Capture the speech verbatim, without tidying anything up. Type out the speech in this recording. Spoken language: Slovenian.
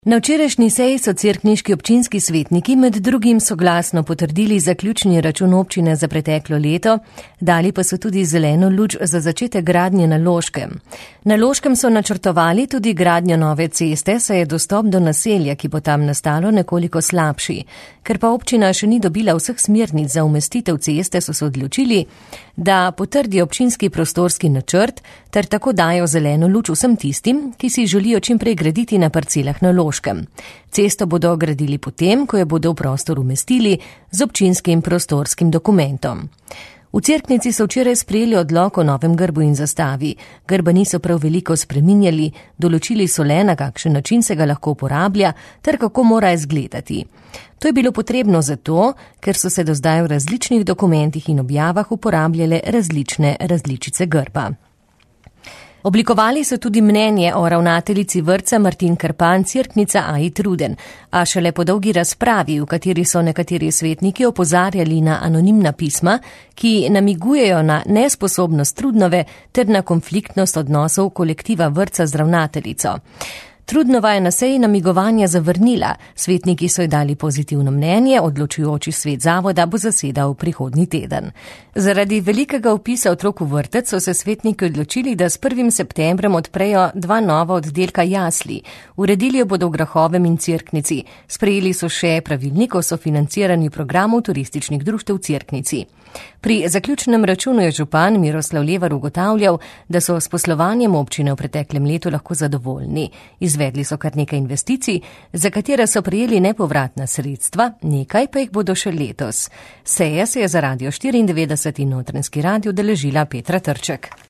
Na včerajšnji seji so cerkniški občinski svetniki med drugim soglasno potrdili zaključni račun občine za preteklo leto, dali pa so tudi zeleno luč za začetek gradnje na Loškem. Na Loškem so načrtovali tudi gradnjo nove ceste, saj je dostop do naselja, ki bo tam nastalo, nekoliko slabši. Ker pa občina še ni dobila vseh smernic za umestitev ceste, so se odločili, da potrdi občinski prostorski načrt ter tako dajo zeleno luč vsem tistim, ki si želijo čimprej graditi na parcelah na Loškem. Cesto bodo gradili potem, ko jo bodo v prostor umestili z občinskim prostorskim dokumentom. V Cerknici so včeraj sprejeli odlok o novem grbu in zastavi. Grba niso prav veliko spreminjali, določili so le, na kakšen način se ga lahko uporablja ter kako mora izgledati. To je bilo potrebno zato, ker so se do zdaj v različnih dokumentih in objavah uporabljale različne različice grba. Oblikovali so tudi mnenje o ravnateljici vrtca Martin Krpan Cerknica Aji Truden, a šele po dolgi razpravi, v kateri so nekateri svetniki opozarjali na anonimna pisma, ki namigujejo na nesposobnost Trudnove ter na konfliktnost odnosov kolektiva vrtca z ravnateljico. Trudnova je na seji namigovanja zavrnila, svetniki so ji dali pozitivno mnenje, odločujoči svet zavoda bo zasedal prihodnji teden. Zaradi velikega vpisa otrok v vrtec so se svetniki odločili, da s prvim septembrom odprejo dva nova oddelka jasli. Uredili jo bodo v Grahovem in Cerknici. Sprejeli so še pravilnik o sofinanciranju programov turističnih društev v Cerknici. Pri zaključnem računu je župan Miroslav Levar ugotavljal, da so s poslovanjem občine v preteklem letu lahko zadovoljni. Izvedli so kar nekaj investicij, za katere so prejeli nepovratna sredstva, nekaj pa jih bodo še letos. Seja se je za Radio štiriindevetdeset in Notranjski radio udeležila Petra Trček.